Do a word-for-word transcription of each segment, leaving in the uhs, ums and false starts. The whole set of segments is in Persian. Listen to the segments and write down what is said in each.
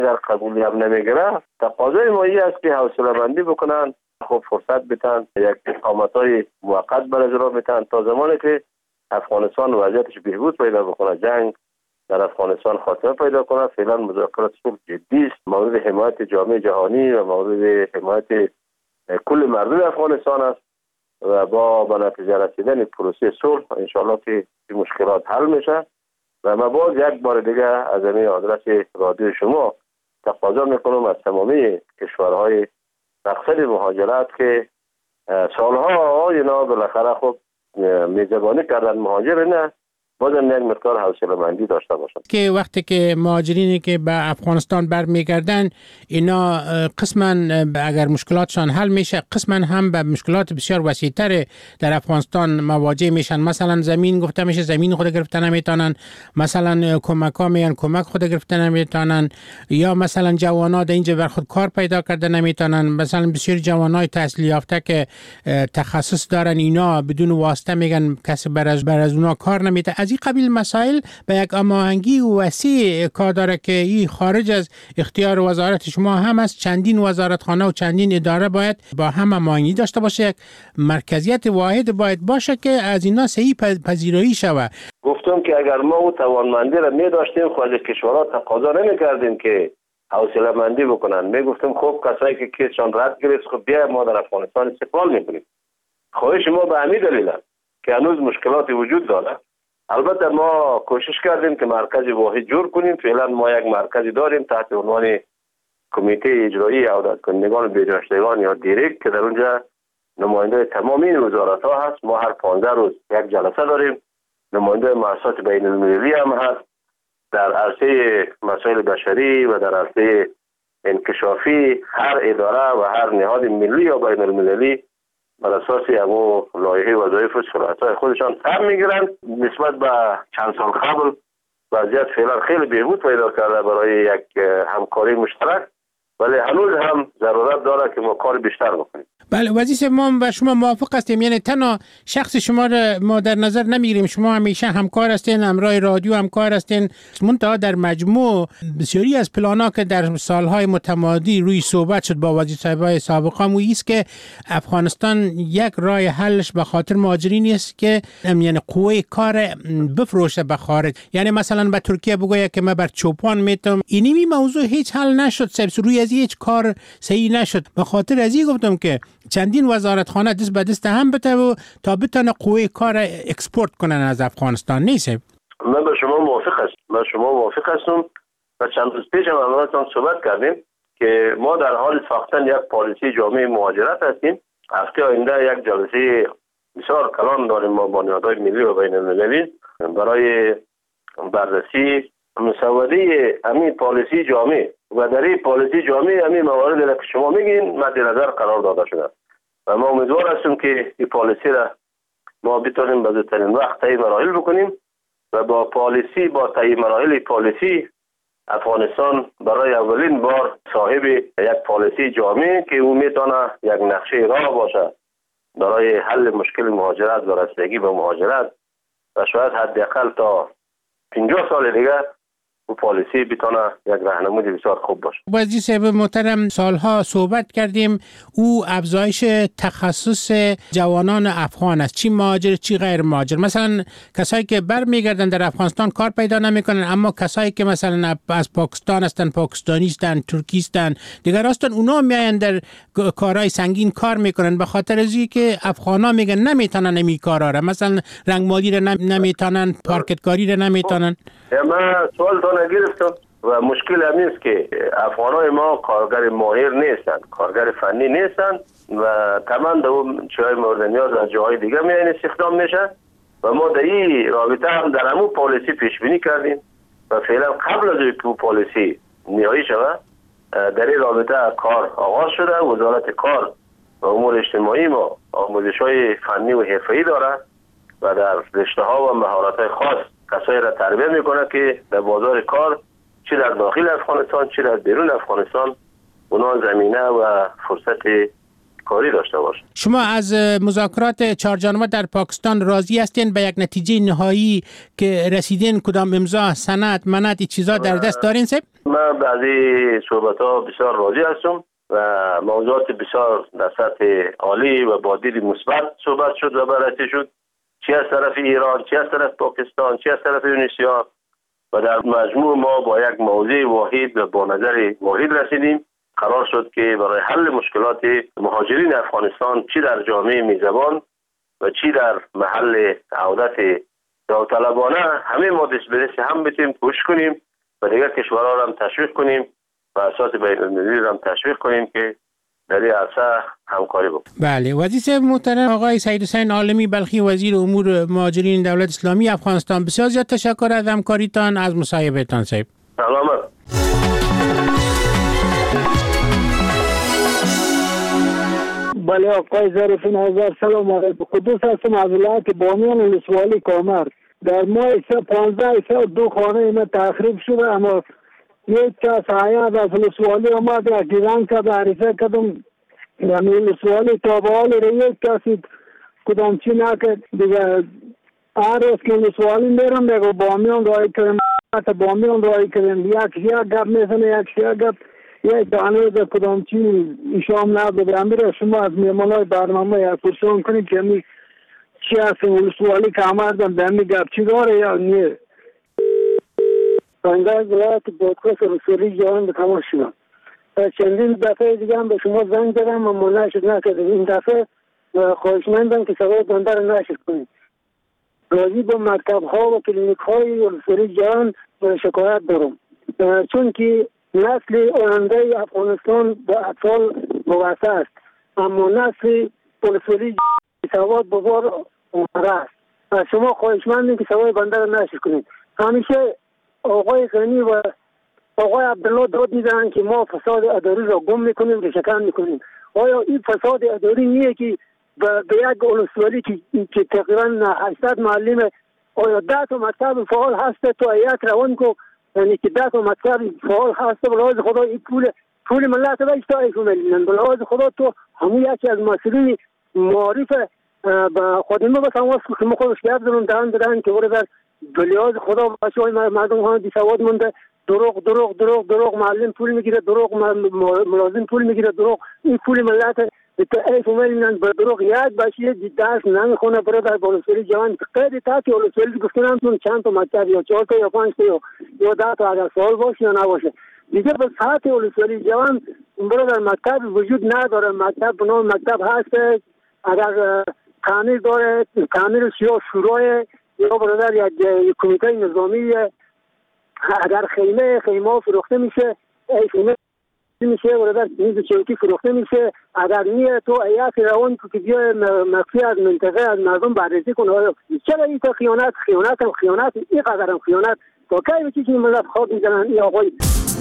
اگر قبولی هم نمیگیره تقاضای ما این است که حوصله بندی بکنن، خب فرصت بتن، یک اقامت‌های موقت بر اجرا بتن تا زمانی که افغانستان وضعیتش بهبود پیدا بکنه، جنگ در افغانستان خاتمه پیدا کنه. فعلا مذاکرات صلح جدی است، مورد حمایت جامعه جهانی و مورد حمایت کل مردم افغانستان است و با به نتیجه رسیدن پروسه صلح ان شاءالله که این مشکلات حل میشه. و ما باز یک بار دیگه از این آدرس رادیو شما تقاضا میکنم از تمامی کشورهای مقصد مهاجرت که سالها اینا بالاخره خب میزبانی کردن مهاجر، نه بازم یک مقدار حوصله مندی داشته باشند که وقتی که مهاجرینی که به افغانستان برمیگردن اینا قسما اگر مشکلاتشان حل میشه قسما هم به مشکلات بسیار وسیع‌تر در افغانستان مواجه میشن. مثلا زمین گفته میشه زمین خود گرفته نمیتونن، مثلا کمک ها میگن کمک خود گرفته نمیتونن، یا مثلا جوانا در اینجا بر خود کار پیدا کرده نمیتونن. مثلا بسیار جوانای تحصیل یافته که تخصص دارن اینا بدون واسطه میگن کسی بر از بر از اونا کار نمیده. از این قبیل مسائل به یک هماهنگی وسیع کار داره که این خارج از اختیار وزارت شما هم از چندین وزارتخانه و چندین اداره باید با هم هماهنگی داشته باشه، یک مرکزیت واحد باید باشه که از اینا صحیح پذیرایی شوه. گفتم که اگر ما او توانمندی را می داشتیم خود کشورها تقاضا نمی کردیم که حوصله مندی بکنن. می گفتیم خب کسایی که کیسشان رد گرفت خب بیا ما در افغانستان استقبال میکنیم. خواهش ما به همین دلیل است که هنوز مشکلات وجود داره. البته ما کوشش کردیم که مرکز واحد جور کنیم. فعلا ما یک مرکزی داریم تحت عنوان کمیته اجرایی عودت کنندگان بی‌جانشینان یا دیرک که در اونجا نماینده تمامی وزارت ها هست. ما هر پانزده روز یک جلسه داریم. نماینده مؤسسات بین المللی هم هست در عرصه مسائل بشری و در عرصه انکشافی. هر اداره و هر نهاد ملی یا بین المللی بر اساس همو لایحه وظایف و صلاحیت‌های خودشان سهم میگیرند. نسبت به چند سال قبل وضعیت فعلا خیلی بهبود پیدا کرده برای یک همکاری مشترک، ولی هنوز هم ضرورت داره که ما کار بیشتر بکنیم. بله وزیر ما و شما موافق هستیم، یعنی تنها شخص شما را ما در نظر نمیگیریم، شما همیشه همکار هستین، همراه رادیو همکار هستین. منتها در مجموع بسیاری از پلانا که در سالهای متمادی روی صحبت شد با وزیر صاحبای سابقا مو است که افغانستان یک راه حلش به خاطر مهاجرین است که یعنی قوه کار بفروشه به خارج. یعنی مثلا به ترکیه بگوید که من بر چوپان میتم، اینی موضوع هیچ حل نشد، سبس روی از هیچ کار صحیح نشد. به خاطر از این گفتم که چندین وزارتخانه دست به دست هم بته و تا بتونه قوه کار اکسپورت کنن از افغانستان. نیست؟ من به شما موافق هستم. من شما موافق هستم و چند روز پیش هم امروز صحبت کردیم که ما در حال ساختن یک پالیسی جامعه مهاجرت هستیم. هفته آینده یک جلسه بسیار کلان داریم ما با نهادهای ملی و بین المللی برای بررسی مسوده همین پالیسی جامعه و در این پالیسی جامعه همین مواردی که شما میگین مد نظر قرار داده شده و ما امیدوار هستیم که این پالیسی را ما بتونیم به زودترین وقت طی مراحل بکنیم و با پالیسی با طی مراحل پالیسی افغانستان برای اولین بار صاحب یک پالیسی جامعه که او میتونه یک نقشه راه باشه برای حل مشکل مهاجرت و رسیدگی به مهاجرت و شاید حداقل تا پنجاه سال دیگه و پالیسی بتونه یک راهنمای بسیار خوب باشه. وزیر صاحب محترم سالها صحبت کردیم او افزایش تخصص جوانان افغان است، چی مهاجر چی غیر مهاجر. مثلا کسایی که برمیگردن در افغانستان کار پیدا نمیکنن، اما کسایی که مثلا از پاکستان هستن، پاکستانی هستن، ترکی هستن، دیگر هستن، اونا میاین در کارهای سنگین کار میکنن به خاطر از اینکه افغانا میگن نمیتونن این کارا را، مثلا رنگمالی را نمیتونن، پارکتکاری را نمیتونن. من سوال تا نگرفتم و مشکل همین است که افغانای ما کارگر ماهر نیستن، کارگر فنی نیستن و تمام اون چیزهای مورد نیاز از جاهای دیگه میان استخدام میشن و ما در این رابطه هم در همون پالیسی پیش بینی کردیم و فعلا قبل از اینکه اون پالیسی نهایی شود در این رابطه کار آغاز شده. وزارت کار و امور اجتماعی ما آموزش‌های فنی و حرفه‌ای داره و در رشته‌ها و مهارت‌های خاص کسایی را تربیت میکنه که در بازار کار چی در داخل افغانستان چی در بیرون افغانستان اونا زمینه و فرصت کاری داشته باشه. شما از مذاکرات چهار جانبه در پاکستان راضی هستین؟ به یک نتیجه نهایی که رسیدین کدام امضا، سند، منت این چیزا در دست دارین صاحب؟ من بعضی صحبت ها بسیار راضی هستم و موضوعات بسیار در سطح عالی و با دید مثبت صحبت شد و بررسی شد، چی از طرف ایران، چی از طرف پاکستان، چی از طرف یونسیا، و در مجموع ما با یک موضوع واحد و با نظر واحد رسیدیم. قرار شد که برای حل مشکلات مهاجرین افغانستان چی در جامعه میزبان و چی در محل عودت داوطلبانه همه ما دست به دست هم بتیم کوشش کنیم و دیگر کشورها را هم تشویق کنیم و اساس بین المللی را هم تشویق کنیم که در این عرصه همکاری بکنیم. بله، وزیر محترم آقای سعید حسین عالمی بلخی، وزیر امور مهاجرین دولت اسلامی افغانستان، بسیار زیاد تشکر از همکاریتان، از مصاحبهتان صاحب. سلامت. بله آقای ظریفین هزار سلام علیکم. قدوس هستم از ولایت بامیان ولسوالی کامر. در ماه پانزده سال دو خانه اینا تخریب شده، اما یک کس حیات از ولسوالی آمد یک گیران کرد، عریضه کردم در ولسوالی تا به حال یک کسی کدام چی نکرد دیگه. هر روز که ولسوالی میرم دیگه بامیان رای کردم، بامیان رای کردم، یک شیعه گپ میزنه، یک شیعه گپ، یک دانه در کدام چی ایشام نبوده. امیر شما از میمانای برنامه یک پرسان کنید که می چی هست ولسوالی که آمدن در می گپ چی داره یا نیه. بنده از ولایت بادخواست رسولی جوان به تماس شدم. چندین دفعه دیگه هم به شما زنگ دادم و منعشد نکردم. این دفعه خواهشمندم که سوای بنده رو نشد کنید. راضی با مکتب ها و کلینیک های رسولی جوان شکایت دارم، چون که نسل آینده افغانستان به اطفال وابسته است، اما نسل رسولی سواد بزار اومده است. از شما خواهشمندم که سوای بنده رو نشد کنید. همیشه آقای غنی و آقای عبدالله داد میزنن که ما فساد اداری را گم میکنیم، ریشه‌کن میکنیم. آیا این فساد اداری نیه که به یک ولسوالی که که تقریبا هشتصد معلم، آیا ده تا مکتب فعال هست تو یک روان کو، یعنی که ده تا مکتب فعال هست بلاز خدا این پول پول ملت را اشتای میکنن، بلاز خدا تو همون یکی از مسئولین معارف به خودمه به تماس که ما خودش گرد دارم دهن دارن که برای بلیاز خدا بچه های مردم ها بی سواد مونده، دروغ دروغ دروغ دروغ معلم پول میگیره، دروغ ملازم پول میگیره، دروغ این پول ملت ای فهمیدن به دروغ یک بچه درس نمیخونه. برادر ولسوالی جوان قید تا که ولسوالی گفتن چون چند تا مکتب یا چهار تا یا پنج تا یا ده تا اگر سوال باشه یا نباشه دیگه به ساعت ولسوالی جوان برادر مکتب وجود نداره. مکتب بنا مکتب هست، اگر تعمیر داره تعمیر یا شورای یا برادر یک کمیته نظامی، اگر خیمه خیمه فروخته میشه ای خیمه میشه برادر میز چوکی فروخته میشه. اگر نیه تو ایات روان که بیا مخفی از منطقه از مردم بررسی کنه. چرا این تا خیانت خیانت هم خیانت این قدر هم خیانت تا کی بچی که ملت خواب میزنن این آقای.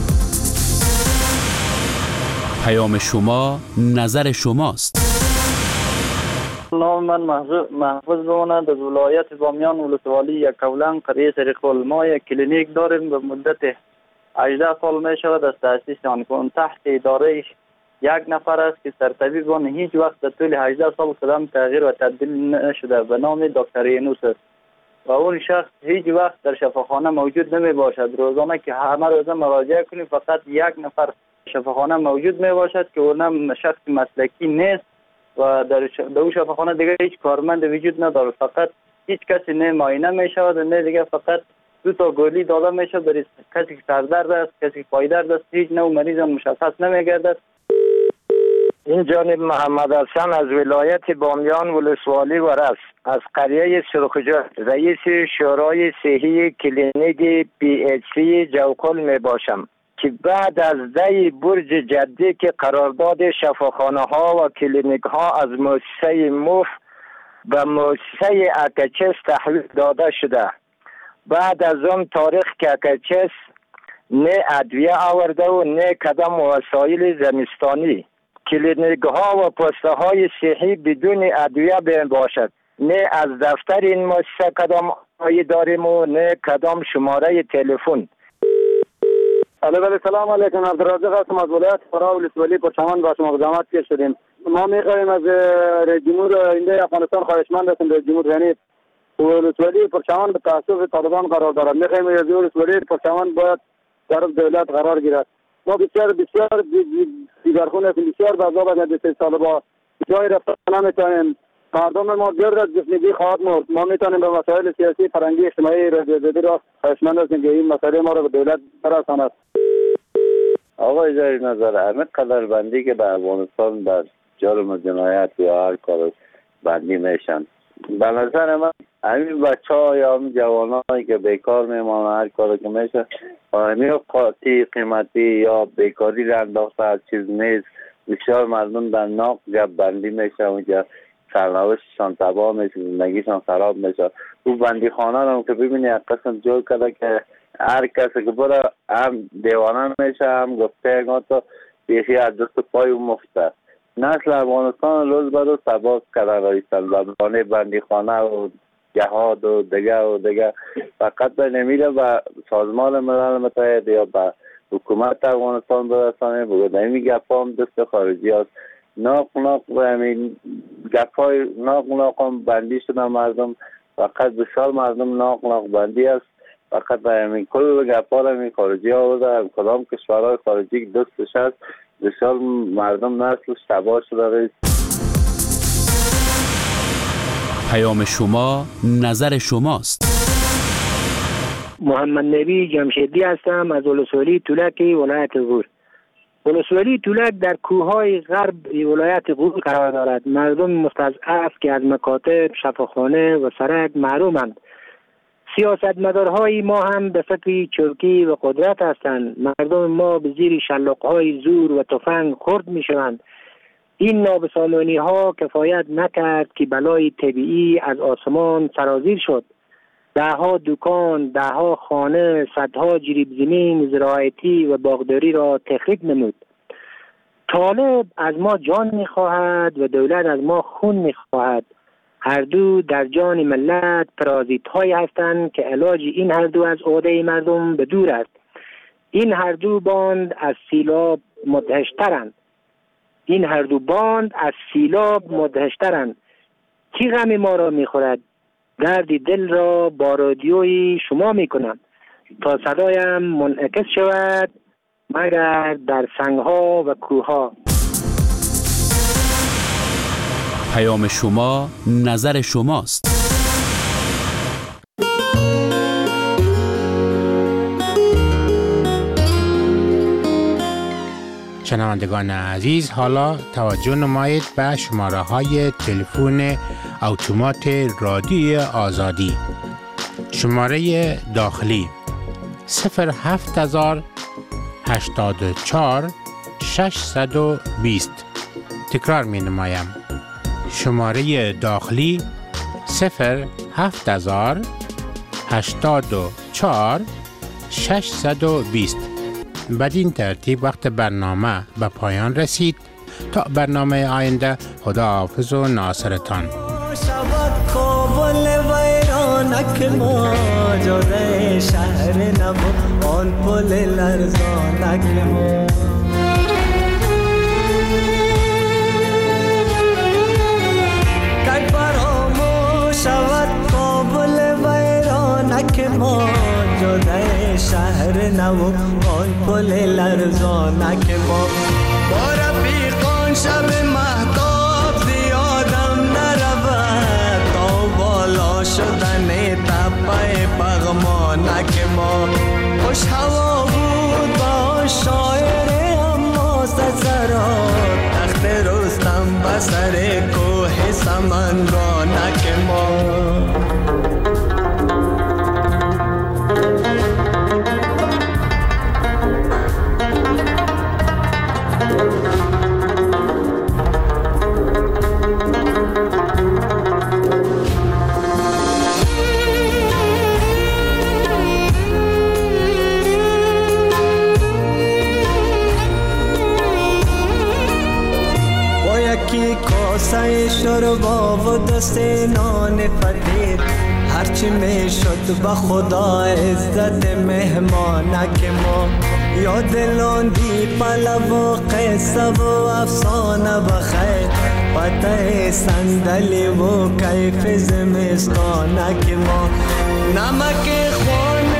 پیام شما نظر شماست. نام من محفوظ بماند از ولایت بامیان ولسوالی یکولن قریه سریخول. ما یک کلینیک داریم به مدت هجده سال می شود از تأسیس آن که تحت اداره یک نفر است که سرطبیب آن هیچ وقت در طول هجده سال قدم تغییر و تبدیل نشده به نام دکتر اینوس است و اون شخص هیچ وقت در شفاخانه موجود نمی باشد. روزانه که همه روزه مراجعه کنیم فقط یک نفر شفاخانه موجود می باشد که اونم شخص مسلکی نیست و در اون شفاخانه دیگه هیچ کارمند وجود نداره. فقط هیچ کسی نه معاینه می شود و نه دیگه فقط دو تا گولی داده می شود برای کسی که سردرد است، کسی که پایدرد است، هیچ نوع مریض مشخص نمی گردد. این جانب محمد حسن از ولایت بامیان ولسوالی ورس از قریه سرخجه رئیس شورای صحی کلینیک پی اچ سی جوکل می باشم که بعد از دی برج جدی که قرارداد شفاخانه ها و کلینیک ها از مؤسسه موف به مؤسسه اکچس تحویل داده شده، بعد از اون تاریخ که اکچس نه ادویه آورده و نه کدام وسایل زمستانی، کلینیک ها و پسته های صحی بدون ادویه بین باشد، نه از دفتر این مؤسسه کدام آیی داریم و نه کدام شماره تلفن. علیه بله سلام علیکم. عبدالرازق هستم از ولایت فرا ولسوالی پرچمن با شما بزامت که شدیم. ما می‌خواهیم از رئیس جمهور آینده افغانستان خواهشمند هستیم رئیس جمهور یعنی ولسوالی پرچمان به تعصب طالبان قرار دارد. می‌خواهیم از ولسوالی پرچمان باید در دولت قرار گیرد. ما بسیار بسیار دیگرخون هستیم، بسیار بزرگ از بیست سال با جای رفتن نمی‌توانیم. مردم ما گرد از گفتگی خواهد مرد. ما می‌توانیم به مسائل سیاسی، فرهنگی، اجتماعی رسیدگی را خواهشمند هستیم که این مسئله ما را به دولت برساند. آقا اجازه نظر همه قدر بندی که در افغانستان در جرم جنایت یا هر کار بندی میشن، به نظر من همین بچه ها یا همین جوان هایی که بیکار میمانن هر کاری که میشن همین قاطی قیمتی یا بیکاری را انداخته هر چیز نیست. بسیار مردم در ناق گپ بندی میشن اونجا سرنوشتشان تباه میشه، زندگیشان خراب میشه. او بندی خانه هم که ببینی یک قسم جور کرده که هر کسی که بره هم دیوانه میشه هم گفته اگه تو بیخی از دست پای او مفته. نسل افغانستان روز به روز تباه کردن رایستن و بانه بندی خانه و جهاد و دیگه و دیگه فقط به نمیره و سازمان ملل متحد یا به حکومت افغانستان برسانه بگه نمی گپ هم دست خارجی هست. ناق ناق و همین گپ های ناق ناق هم بندی شدن مردم، فقط بسیار مردم ناق ناق بندی است. فقط همین کل گپا را همین خارجی آورده، کدام کشورهای خارجی دستش هست بسیار مردم نسلش تباه شده رئیس. پیام شما نظر شماست. محمد نبی جمشیدی هستم از ولسوالی تولک ولایت غور. ولسوالی تولک در کوههای غرب ولایت غور قرار دارد. مردم مستضعف که از مکاتب، شفاخانه و سرک محرومند. سیاستمدارهای ما هم به فکر چرکی و قدرت هستند. مردم ما به زیر شلاقهای زور و تفنگ خرد می شوند. این نابسامانی ها کفایت نکرد که بلای طبیعی از آسمان سرازیر شد. ده ها دکان، ده ها خانه، صدها جریب زمین زراعتی و باغداری را تخریب نمود. طالب از ما جان می خواهد و دولت از ما خون می خواهد. هر دو در جان ملت پرازیت هایی هستند که علاج این هر دو از عهده مردم به دور است. این هر دو باند از سیلاب مدهشترند. این هر دو باند از سیلاب مدهشترند. کی غم ما را می خورد؟ درد دل را با رادیوی شما می کنم تا صدایم منعکس شود مگر در سنگها و کوهها. پیام شما نظر شماست. شنوندگان عزیز، حالا توجه نمایید به شماره های تلفن اتومات رادیوی آزادی. شماره داخلی صفر هفت هزار هشتاد و چهار ششصد و بیست. تکرار می نمایم. شماره داخلی صفر هفت هزار هشتاد و چهار ششصد و بیست. بدین ترتیب وقت برنامه به پایان رسید. تا برنامه آینده، خدا حافظ و ناصرتان. که ما جدای شهر نو آن پل لرزانک ما با رفیقان شب مهتاب زیادم نرود تا بالا شدن تپه پغمانک ما. خوش هوا بود با شاعر اما سزران تخت رستم بسر کوه سمنگانک ما. کاسه شربا و دست نان فقیر هرچی می شد به خدا عزت مهمانک ما. یاد لاندی پلو و قصه و افسانه بخیر پتہ صندلی و کیف زمستانک ما نمک خون